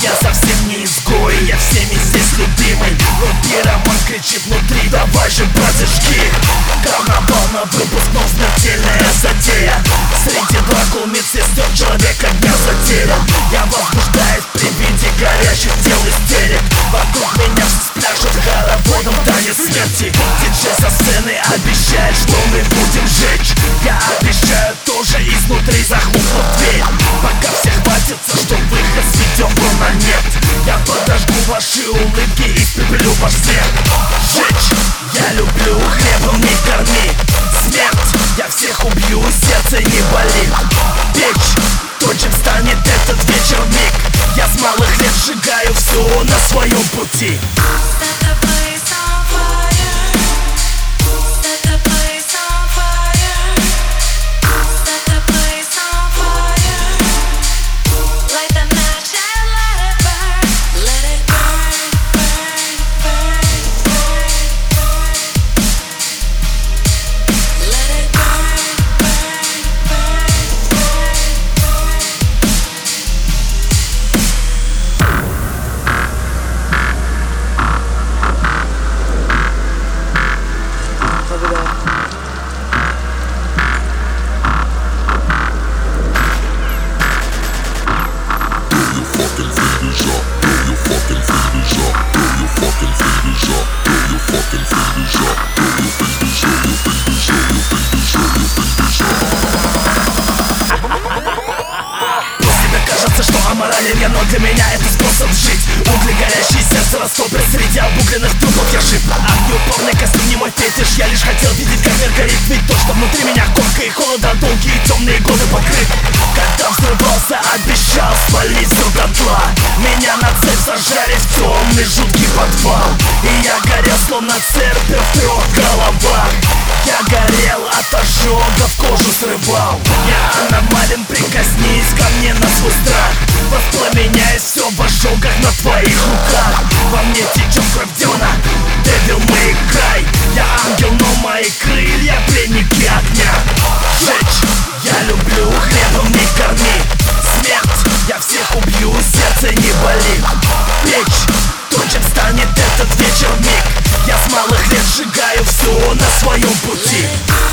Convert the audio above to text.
я совсем не изгой, я всеми здесь любимый. Но пироман кричит внутри: давай же, братишки. Карнавал на выпуск, но смертельная затея. Среди дракул, медсестер, человека дня затерян. Я возбуждаюсь при виде горящих тел истерик. Вокруг меня все спляшут хороводом танец смерти. Диджей со сцены обещает, что мы будем жечь. Я обещаю тоже изнутри захлопнуть дверь. Пока все хватится, что выход сведем был на нет. Я подожгу ваши улыбки и испеплю ваш свет. Жечь я люблю, хлебом не корми. Смерть я всех убью, сердце не болит. Печь то, чем станет этот вечер миг. Я с малых лет сжигаю все на своем пути. Аморален я, но для меня это способ жить. Угли горящие, сердце растоплено среди обугленных трупов я жив. Огнеупорный костюм не мой фетиш, я лишь хотел видеть, как мир горит. Ведь то, что внутри меня горько и холодно, долгие темные годы покрыт. Когда взрывался, обещал спалить все дотла. Меня на цепь сажали в темный жуткий подвал. И я горел, словно церковь в 3 головах. Я горел от ожогов, кожу срывал. Я аномален, прикоснись ко мне на свой страх. Воспламеняясь все в ожогах на твоих руках. Во мне течет кровь демона, Devil May Cry. Я ангел, но мои крылья пленники огня. Жечь я люблю, хлебом не корми. Смерть я всех убью, сердце не болит. Печь то, чем станет этот вечер миг. Я с малых лет сжигаю все на своем пути.